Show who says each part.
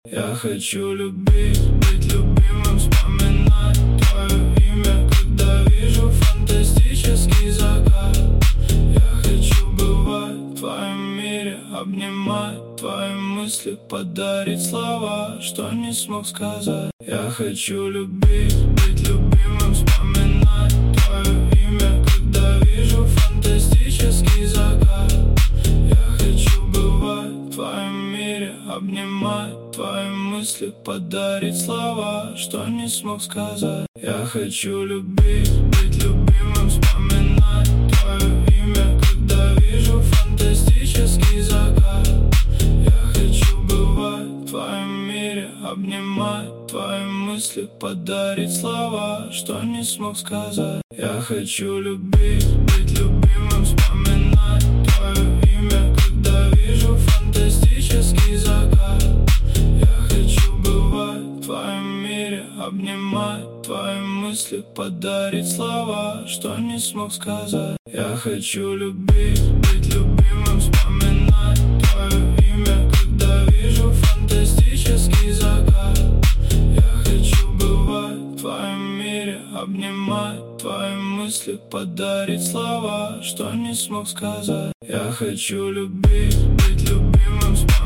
Speaker 1: Я хочу любить, быть любимым, вспоминать твое имя, когда вижу фантастический закат. Я хочу бывать в твоем мире, обнимать твои мысли, подарить слова, что не смог сказать. Я хочу любить, быть любимым, вспоминать твое имя, когда вижу фантастический закат. Я хочу бывать в твоем мире, обнимать твои мысли, подарить слова, что не смог сказать. Я хочу любить, быть любимым, вспоминать твое имя, когда вижу фантастический закат. Я хочу бывать в твоем мире, обнимать твои мысли, подарить слова, что не смог сказать. Я хочу любить, быть любимым, вспоминать твое имя, когда вижу фантастический закат. Я хочу бывать в твоем мире, обнимать твои мысли, подарить слова, что не смог сказать. Я хочу любить, быть любимым, вспоминать твое имя, когда вижу фантастический закат. Я хочу бывать в твоем мире, обнимать твои мысли, подарить слова, что не смог сказать. Я хочу любить, быть любимым, вспоминать